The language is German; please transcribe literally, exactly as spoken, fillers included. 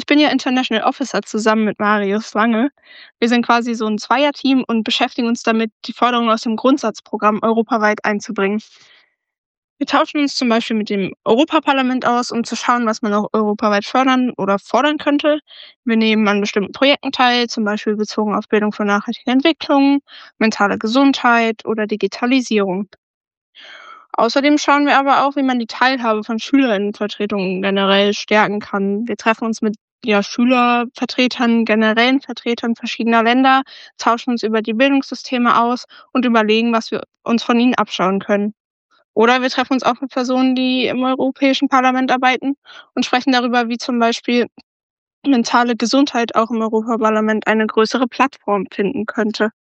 bin ja International Officer zusammen mit Marius Lange. Wir sind quasi so ein Zweierteam und beschäftigen uns damit, die Forderungen aus dem Grundsatzprogramm europaweit einzubringen. Wir tauschen uns zum Beispiel mit dem Europaparlament aus, um zu schauen, was man auch europaweit fördern oder fordern könnte. Wir nehmen an bestimmten Projekten teil, zum Beispiel bezogen auf Bildung für nachhaltige Entwicklung, mentale Gesundheit oder Digitalisierung. Außerdem schauen wir aber auch, wie man die Teilhabe von Schülerinnenvertretungen generell stärken kann. Wir treffen uns mit ja, Schülervertretern, generellen Vertretern verschiedener Länder, tauschen uns über die Bildungssysteme aus und überlegen, was wir uns von ihnen abschauen können. Oder wir treffen uns auch mit Personen, die im Europäischen Parlament arbeiten und sprechen darüber, wie zum Beispiel mentale Gesundheit auch im Europaparlament eine größere Plattform finden könnte.